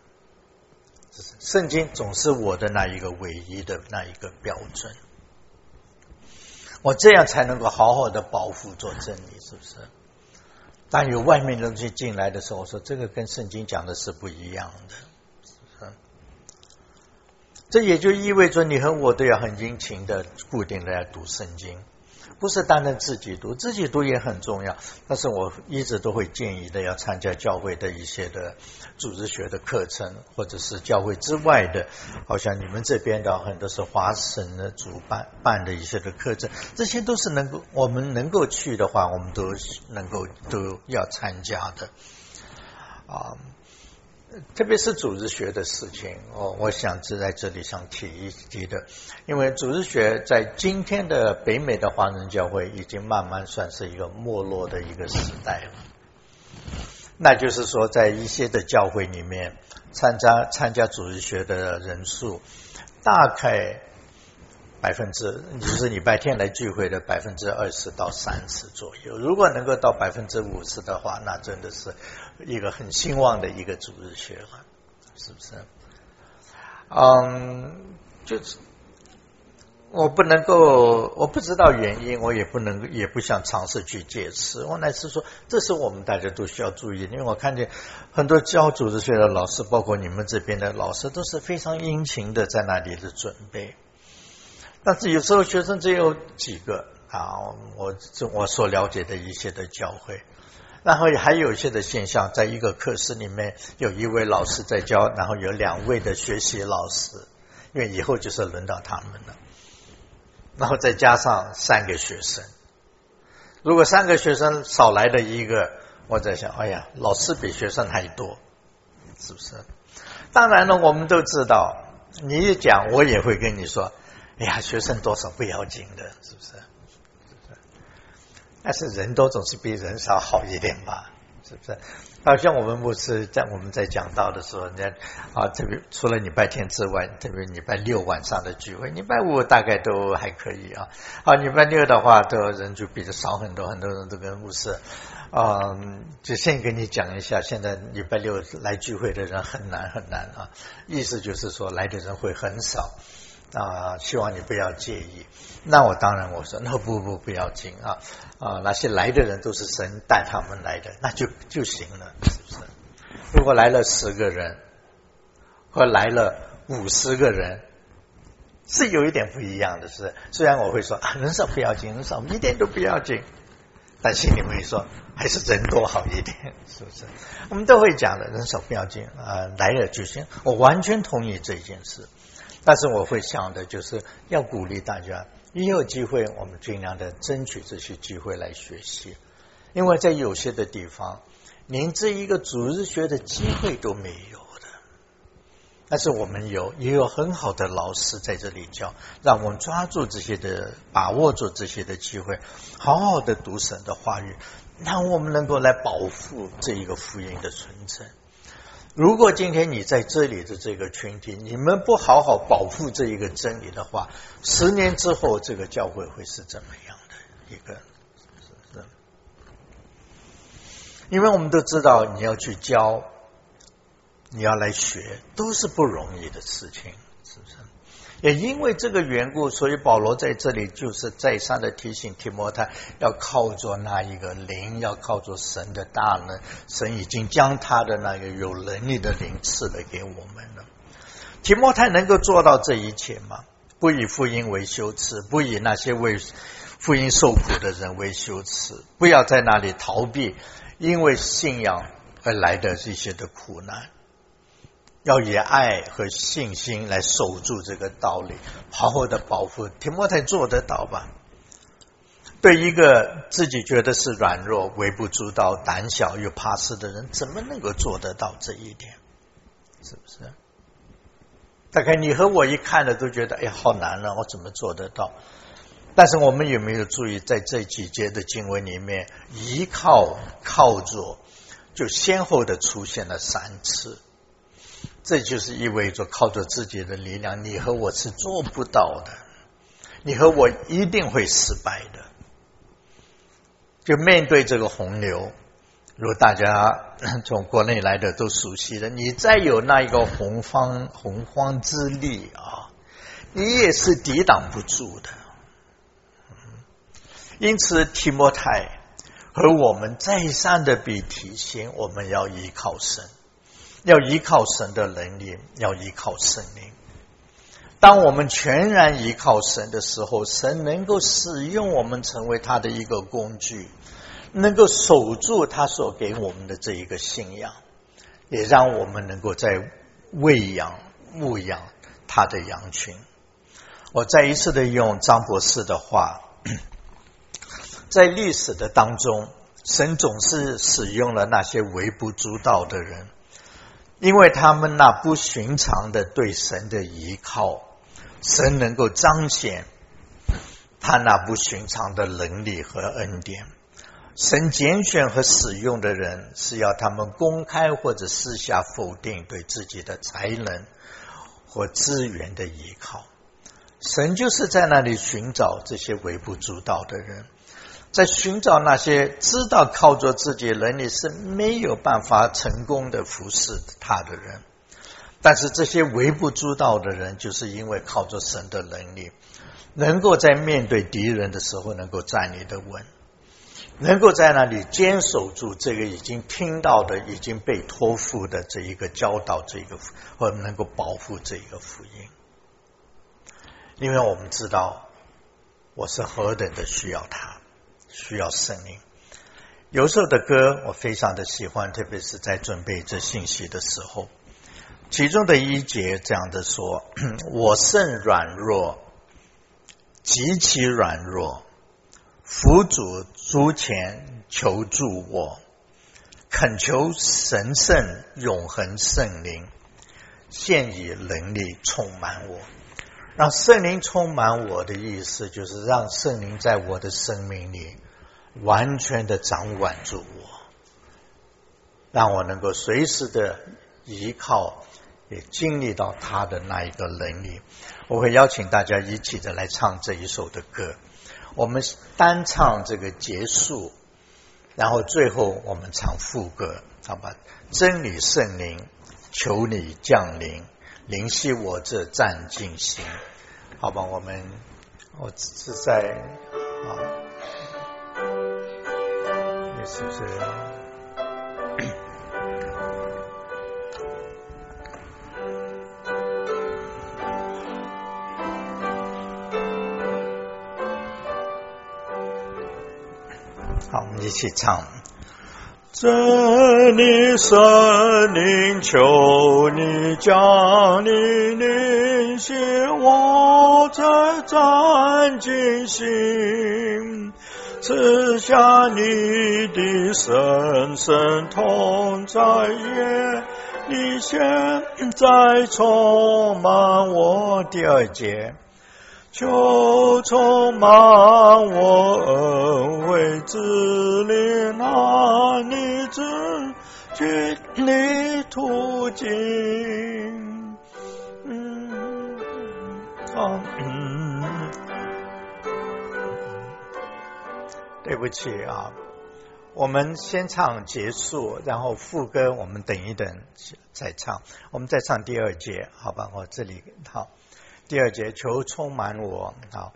圣经总是我的那一个唯一的那一个标准，我这样才能够好好的保护做真理，是不是？当有外面的东西进来的时候，我说这个跟圣经讲的是不一样的。这也就意味着你和我都要很殷勤的固定的来读圣经，不是单单自己读也很重要，但是我一直都会建议的要参加教会的一些的组织学的课程，或者是教会之外的，好像你们这边的很多是华神的主办的一些的课程，这些都是我们能够去的话，我们都要参加的啊。特别是组织学的事情，我想是在这里想提一提的，因为组织学在今天的北美的华人教会已经慢慢算是一个没落的一个时代了。那就是说，在一些的教会里面，参加组织学的人数大概就是礼拜天来聚会的20%到30%左右。如果能够到50%的话，那真的是一个很兴旺的一个组织学了，是不是？就是我不知道原因，我也不想尝试去解释。我乃是说，这是我们大家都需要注意的，因为我看见很多教组织学的老师，包括你们这边的老师，都是非常殷勤的在那里的准备。但是有时候学生只有几个啊，我所了解的一些的教会，然后还有一些的现象，在一个课室里面有一位老师在教，然后有2位的学习老师，因为以后就是轮到他们了，然后再加上3个学生。如果3个学生少来了一个，我在想，哎呀，老师比学生还多，是不是？当然了，我们都知道，你一讲我也会跟你说，哎呀，学生多少不要紧的，是不是？但是人多总是比人少好一点吧，是不是？好像我们牧师我们在讲道的时候，特别除了礼拜天之外，特别礼拜6晚上的聚会，礼拜5大概都还可以啊。礼拜6的话，人就比较少很多，很多人都跟牧师，就先跟你讲一下，现在礼拜6来聚会的人很难啊，意思就是说来的人会很少。希望你不要介意。那我当然我说那不要紧啊，那些来的人都是神带他们来的，那就行了，是不是？如果来了10个人或来了50个人，是有一点不一样的，是。虽然我会说人少不要紧，人少一点都不要紧，但心里会说还是人多好一点，是不是？我们都会讲的，人少不要紧来了就行。我完全同意这件事。但是我会想的就是要鼓励大家，一有机会我们尽量的争取这些机会来学习，因为在有些的地方连这一个组织学的机会都没有的，但是我们也有很好的老师在这里教，让我们抓住这些的，把握住这些的机会，好好的读神的话语，让我们能够来保护这一个福音的存在。如果今天你在这里的这个群体，你们不好好保护这一个真理的话，10年之后这个教会会是怎么样的一个？因为我们都知道，你要去教，你要来学，都是不容易的事情，是不是？ 也因为这个缘故，所以保罗在这里就是再三的提醒提摩太，要靠着那一个灵，要靠着神的大能，神已经将他的那个有能力的灵赐了给我们了。提摩太能够做到这一切吗？不以福音为羞耻，不以那些为福音受苦的人为羞耻，不要在那里逃避因为信仰而来的这些的苦难，要以爱和信心来守住这个道理，好好的保护。提摩太做得到吧？对一个自己觉得是软弱、微不足道、胆小又怕事的人，怎么能够做得到这一点？是不是？大概你和我一看了都觉得，哎呀，好难了，我怎么做得到？但是我们有没有注意，在这几节的经文里面，依靠、靠着，就先后的出现了3次。这就是意味着靠着自己的力量，你和我是做不到的，你和我一定会失败的。就面对这个洪流，如大家从国内来的都熟悉的，你再有那一个洪荒之力啊，你也是抵挡不住的。因此提摩太和我们再三的被提醒，我们要依靠神，要依靠神的能力，要依靠圣灵。当我们全然依靠神的时候，神能够使用我们成为他的一个工具，能够守住他所给我们的这一个信仰，也让我们能够在喂养牧养他的羊群。我再一次的用张博士的话，在历史的当中，神总是使用了那些微不足道的人，因为他们那不寻常的对神的依靠，神能够彰显他那不寻常的能力和恩典。神拣选和使用的人，是要他们公开或者私下否定对自己的才能或资源的依靠。神就是在那里寻找这些微不足道的人，在寻找那些知道靠着自己的能力是没有办法成功的服侍他的人。但是这些微不足道的人，就是因为靠着神的能力，能够在面对敌人的时候能够站立得稳，能够在那里坚守住这个已经听到的、已经被托付的这一个教导，这个或能够保护这一个福音。因为我们知道我是何等的需要他，需要圣灵。有首的歌我非常的喜欢，特别是在准备这信息的时候，其中的一节这样的说：我甚软弱，极其软弱，伏主足前求助我，恳求神圣永恒圣灵现以能力充满我。让圣灵充满我的意思，就是让圣灵在我的生命里完全的掌管住我，让我能够随时的依靠，也经历到他的那一个能力。我会邀请大家一起的来唱这一首的歌，我们单唱这个结束，然后最后我们唱副歌，好吧？真理圣灵，求你降临，灵犀我这战尽心。好吧，我是在也是不是好，我们一起唱。真理圣灵，求你降临，灵犀我这战尽心，赐下你的神圣同在，也你现在充满我。第2节，求充满我恩惠之灵，那你之据你途径。对不起啊，我们先唱结束，然后副歌我们等一等再唱，我们再唱第2节，好吧？我这里好。 第二节，求充满我，好，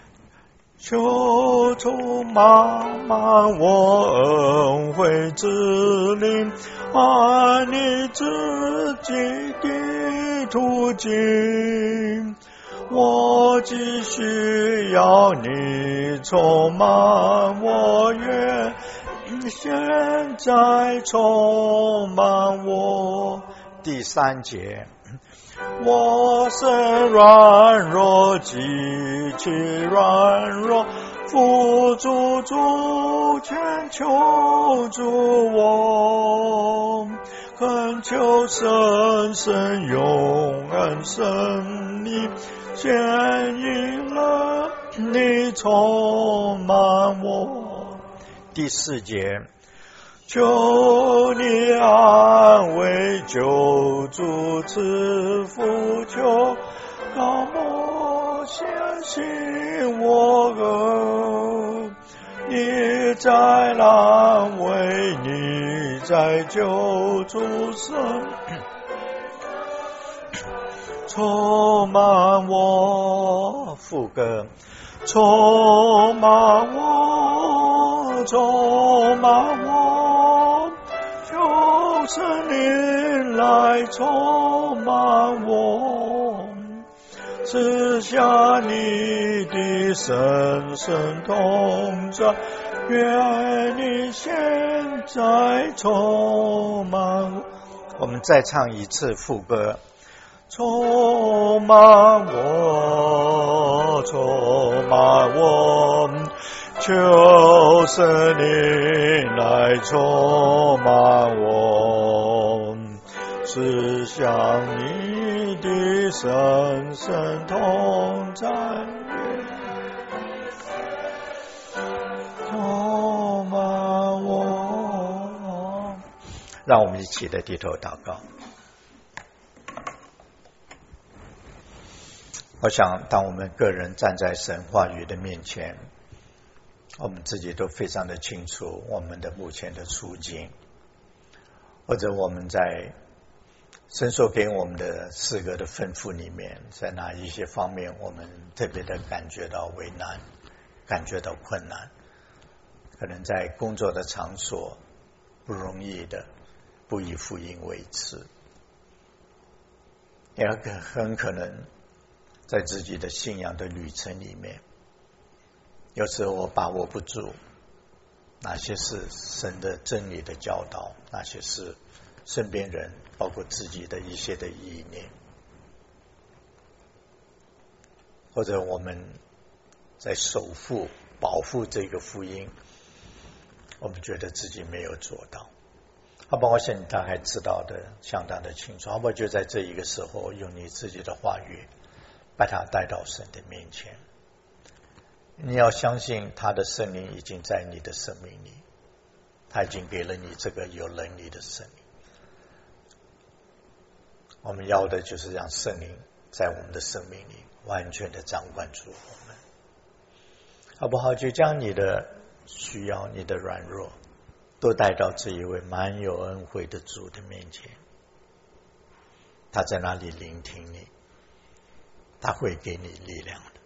求充满我恩惠之灵，按你自己的途径，我只需要你充满我，愿现在充满我。第三节，我身软弱，极其软弱，扶助主全求助我，恳求神圣永恩神力，牵引了你充满我。第四节，求你安慰救助赐福，求高莫相信我恶，你在安慰，你在救助神，充满我。副歌，充满我，充满我，求圣灵来充满我，赐下你的神圣同在，愿你现在充满我。我们再唱一次副歌，充满我，充满我，求圣灵来充满我，赐下你的神圣同在，充满我。让我们一起的低头祷告。我想当我们个人站在神话语的面前，我们自己都非常的清楚我们的目前的处境，或者我们在神所给我们的四个的吩咐里面，在哪一些方面我们特别的感觉到为难，感觉到困难，可能在工作的场所不容易的不以福音为耻，也很可能在自己的信仰的旅程里面，有时候我把握不住哪些是神的真理的教导，哪些是身边人包括自己的一些的意念，或者我们在守护保护这个福音，我们觉得自己没有做到。好吧，我想你大概知道的相当的清楚。好吧，就在这一个时候，用你自己的话语把它带到神的面前。你要相信他的圣灵已经在你的生命里，他已经给了你这个有能力的圣灵。我们要的就是让圣灵在我们的生命里完全的掌管住我们，好不好？就将你的需要，你的软弱都带到这一位满有恩惠的主的面前，他在那里聆听你，他会给你力量的。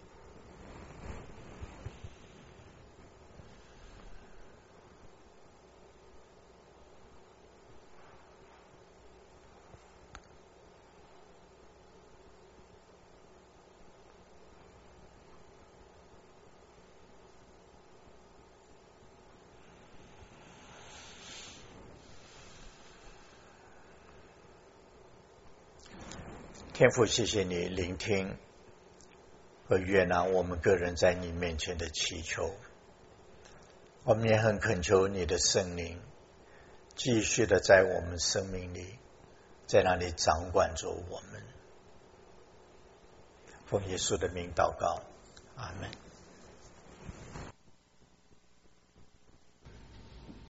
天父，谢谢你聆听和悦纳我们个人在你面前的祈求，我们也很恳求你的圣灵继续的在我们生命里，在那里掌管着我们。奉耶稣的名祷告，阿们。